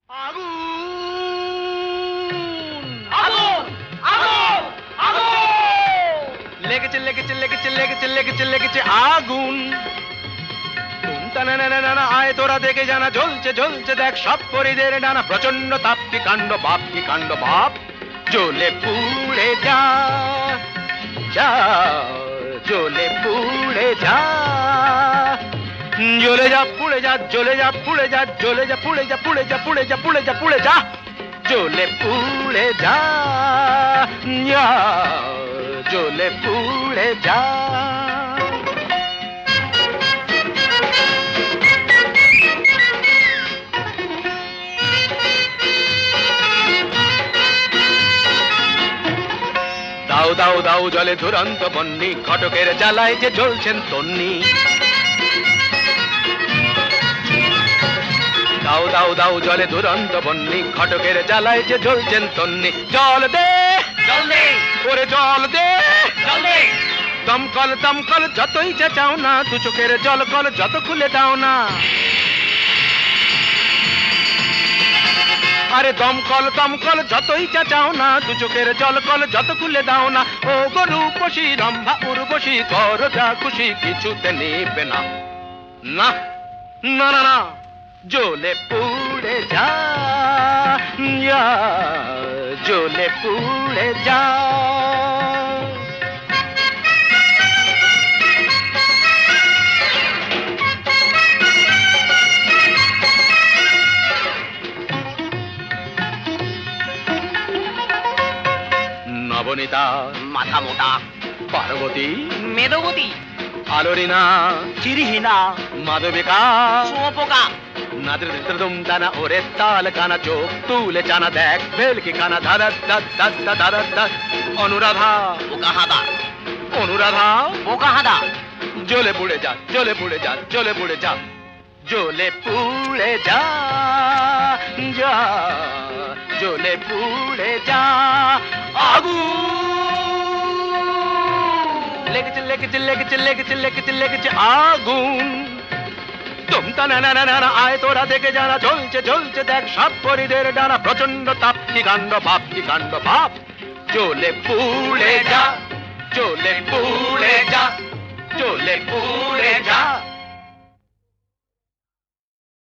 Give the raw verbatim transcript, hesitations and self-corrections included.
আগুন আগুন আগুন আগুন লেগেছে লেগেছে লেগেছে লেগেছে লেগেছে লেগেছে আগুন না আয় তোরা দেখে জানা জ্বলছে জ্বলছে দেখ সব পরিদের ডানা প্রচন্ড তাপ কি কাণ্ড বাপ কি কাণ্ড বাপ জ্বলে পুড়ে যা যা জ্বলে পুড়ে যা জ্বলে যা পুড়ে যা জ্বলে যা পুড়ে যা জ্বলে যা পুড়ে যা পুড়ে যা পুড়ে যা পুড়ে যা পুড়ে যা জ্বলে পুড়ে যা জ্বলে পুড়ে যা দাও দাও দাও জলে দুরন্ত বন্যি ঘটকের জ্বালায় যে জ্বলছেন তন্নি দাও দাও দাও জলে দুরন্ত বন্যি ঘটকের জ্বালায় যে জ্বলছেন তন্নি জল দে জল দে ওরে জল দে জল দে দমকল দমকল যতই যা চাও না দু চোখের জল কল যত খুলে দাও না আরে দমকল দমকল যতই যা চাও না দু চোখের জল কল যত খুলে দাও না ও গরু পশি রম্ভা উর্বশী কর যা খুশি কিছুতে নেবে না না না না না জ্বলে পুড়ে যা জ্বলে পুড়ে যা নবনীতা মাথা মোটা পার্বতী মেদবতী আলোরিনা চিরিহীনা মাধবিকা শুঁয়োপোকা নাদৃদম দানা ওরে তাল কানা চোখ তুলে জানা দেখ ভেলকি কানা ধারা ধারা ধারা ধারা অনুরাধা বোকা হাদা অনুরাধা বোকা হাদা জ্বলে পুড়ে যা জ্বলে পুড়ে যা জ্বলে পুড়ে যা জ্বলে পুড়ে যা যা জ্বলে পুড়ে যা আগুন লেগেছে লেগেছে লেগেছে লেগেছে লেগেছে লেগেছে আগুন তুমতা না না না না আয় তোরা দেখে যারা জ্বলছে জ্বলছে দেখ সব পরিদের ডানা প্রচন্ড তাপ কি কাণ্ড বাপ কি কাণ্ড বাপ জ্বলে পুড়ে যা জ্বলে পুড়ে যা জ্বলে পুড়ে যা